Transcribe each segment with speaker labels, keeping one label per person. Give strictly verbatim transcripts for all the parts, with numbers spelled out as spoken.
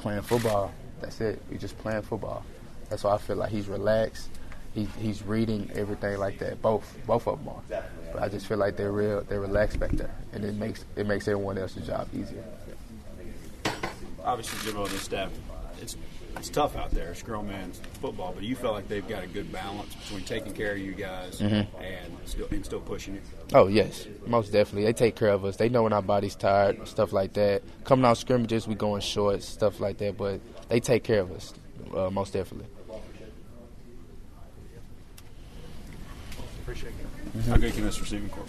Speaker 1: playing football. That's it. We just playing football. That's why I feel like he's relaxed. He, he's reading everything like that. Both both of them are. But I just feel like they're real. They're relaxed back there, and it makes it makes everyone else's job easier.
Speaker 2: Obviously, Jimbo and his staff, it's it's tough out there. It's grown man's football, but you feel like they've got a good balance between taking care of you guys mm-hmm. and still and still pushing you.
Speaker 1: Oh yes, most definitely. They take care of us. They know when our body's tired, stuff like that. Coming out scrimmages, we going short, stuff like that. But they take care of us, uh, most definitely.
Speaker 2: Appreciate it. Mm-hmm. How good can this receiving corps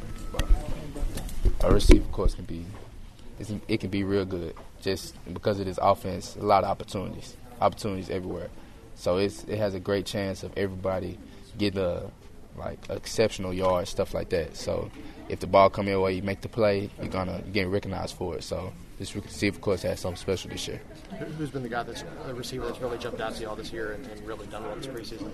Speaker 2: be?
Speaker 1: Our receiving corps can be, it can be real good. Just because of this offense, a lot of opportunities, opportunities everywhere. So it's it has a great chance of everybody getting a like exceptional yards, stuff like that. So if the ball come your way, you make the play, you're gonna you're getting recognized for it. So this receiver course has something special this year.
Speaker 3: Who's been the guy that's the receiver that's really jumped out to you all this year and, and really done well this preseason?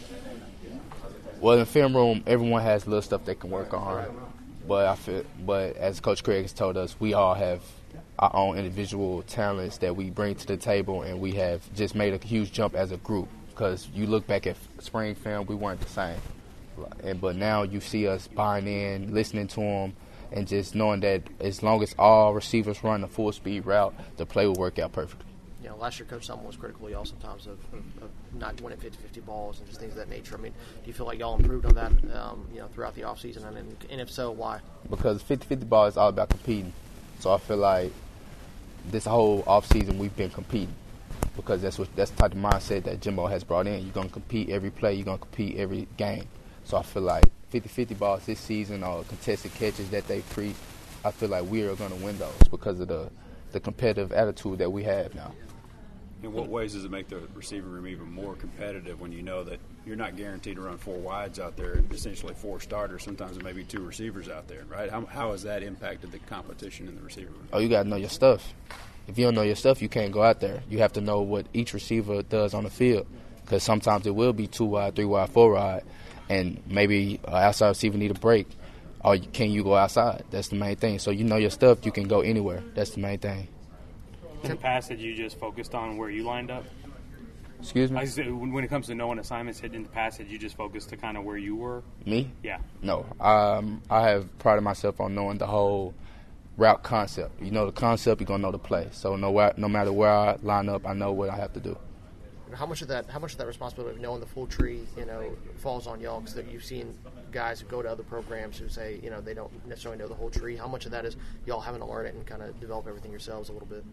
Speaker 1: Well, in the film room, everyone has little stuff they can work on. But I feel, but as Coach Craig has told us, we all have our own individual talents that we bring to the table, and we have just made a huge jump as a group. Because you look back at spring film, we weren't the same. And but now you see us buying in, listening to them, and just knowing that as long as all receivers run a full speed route, the play will work out perfectly.
Speaker 3: You know, last year Coach Sumlin was critical y'all sometimes of, of, of not winning fifty-fifty balls and just things of that nature. I mean, do you feel like y'all improved on that, um, you know, throughout the offseason? And, and if so, why?
Speaker 1: Because fifty-fifty ball is all about competing. So I feel like this whole offseason we've been competing because that's what that's the type of mindset that Jimbo has brought in. You're going to compete every play. You're going to compete every game. So I feel like fifty-fifty balls this season or contested catches that they preach, I feel like we are going to win those because of the, the competitive attitude that we have now.
Speaker 2: In what ways does it make the receiver room even more competitive when you know that you're not guaranteed to run four wides out there, essentially four starters, sometimes it may be two receivers out there, right? How, how has that impacted the competition in the receiver room?
Speaker 1: Oh, you got to know your stuff. If you don't know your stuff, you can't go out there. You have to know what each receiver does on the field because sometimes it will be two wide, three wide, four wide, and maybe an outside receiver need a break, or can you go outside? That's the main thing. So you know your stuff, you can go anywhere. That's the main thing.
Speaker 4: In the past, had you just focused on where you lined up?
Speaker 1: Excuse me?
Speaker 4: I said, when it comes to knowing assignments, in the past, had you just focused to kind of where you were?
Speaker 1: Me?
Speaker 4: Yeah.
Speaker 1: No. Um, I have prided myself on knowing the whole route concept. You know the concept, you're going to know the play. So no, no matter where I line up, I know what I have to do.
Speaker 3: How much of that? How much of that responsibility of knowing the full tree, you know, falls on y'all? Because you've seen guys who go to other programs who say, you know, they don't necessarily know the whole tree. How much of that is y'all having to learn it and kind of develop everything yourselves a little bit?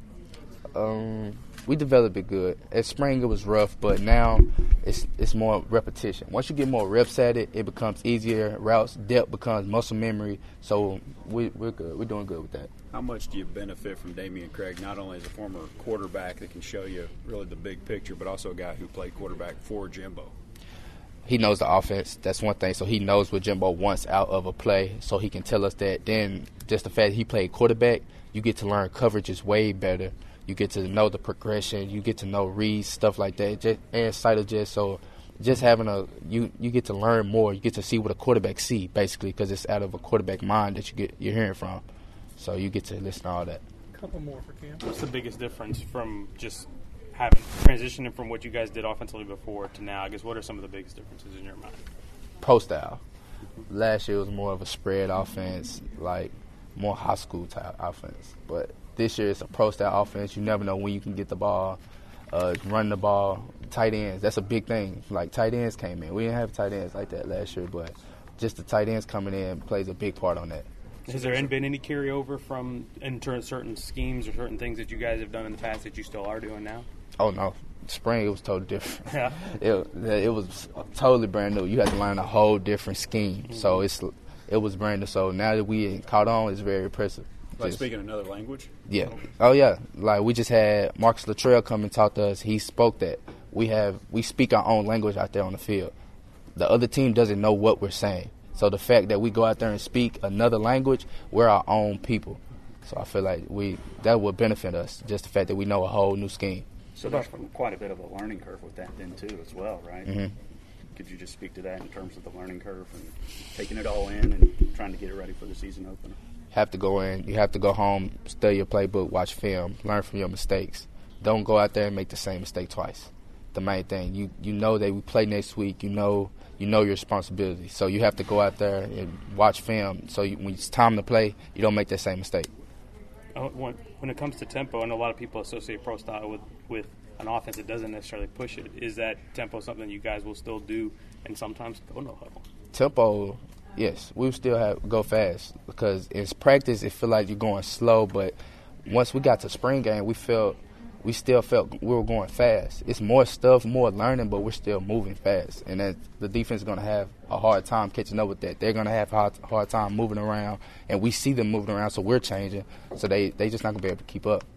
Speaker 1: Um, we developed it good. At spring, it was rough, but now it's it's more repetition. Once you get more reps at it, it becomes easier. Routes depth becomes muscle memory. So we, we're good. We're doing good with that.
Speaker 2: How much do you benefit from Damian Craig, not only as a former quarterback that can show you really the big picture, but also a guy who played quarterback for Jimbo?
Speaker 1: He knows the offense. That's one thing. So he knows what Jimbo wants out of a play, so he can tell us that. Then just the fact that he played quarterback, you get to learn coverages way better. You get to know the progression. You get to know reads, stuff like that, just, and sight of just so just having a you you get to learn more. You get to see what a quarterback see basically because it's out of a quarterback mind that you get you're hearing from. So you get to listen to all that.
Speaker 5: A couple more for Cam.
Speaker 4: What's the biggest difference from just having transitioning from what you guys did offensively before to now? I guess what are some of the biggest differences in your mind?
Speaker 1: Pro style. Mm-hmm. Last year was more of a spread offense, like more high school type offense, but this year it's a pro style offense. You never know when you can get the ball, uh, run the ball. Tight ends, that's a big thing. Like tight ends came in. We didn't have tight ends like that last year, but just the tight ends coming in plays a big part on that.
Speaker 4: Has there been any carryover from in certain schemes or certain things that you guys have done in the past that you still are doing now?
Speaker 1: Oh, no. Spring, it was totally different.
Speaker 4: Yeah.
Speaker 1: it, it was totally brand new. You had to learn a whole different scheme. Mm-hmm. So it's it was brand new. So now that we caught on, it's very impressive.
Speaker 2: Like just, speaking another language?
Speaker 1: Yeah. Oh, yeah. Like, we just had Marcus Luttrell come and talk to us. He spoke that. We have we speak our own language out there on the field. The other team doesn't know what we're saying. So the fact that we go out there and speak another language, we're our own people. So I feel like we that would benefit us, just the fact that we know a whole new scheme.
Speaker 6: So there's quite a bit of a learning curve with that then, too, as well, right?
Speaker 1: Mm-hmm.
Speaker 6: Could you just speak to that in terms of the learning curve and taking it all in and trying to get it ready for the season opener?
Speaker 1: Have to go in. You have to go home, study your playbook, watch film, learn from your mistakes. don't go out there and make the same mistake twice. The main thing, you you know that we play next week. You know you know your responsibility, so you have to go out there and watch film. So you, when it's time to play, you don't make that same mistake.
Speaker 4: Uh, when, when it comes to tempo, and a lot of people associate pro style with, with an offense that doesn't necessarily push it. Is that tempo something you guys will still do, and sometimes go no huddle? Tempo,
Speaker 1: yes, we still have go fast because in practice it feel like you're going slow, but once we got to spring game, we felt we still felt we were going fast. It's more stuff, more learning, but we're still moving fast, and that the defense is going to have a hard time catching up with that. They're going to have a hard, hard time moving around, and we see them moving around, so we're changing. So they they just not going to be able to keep up.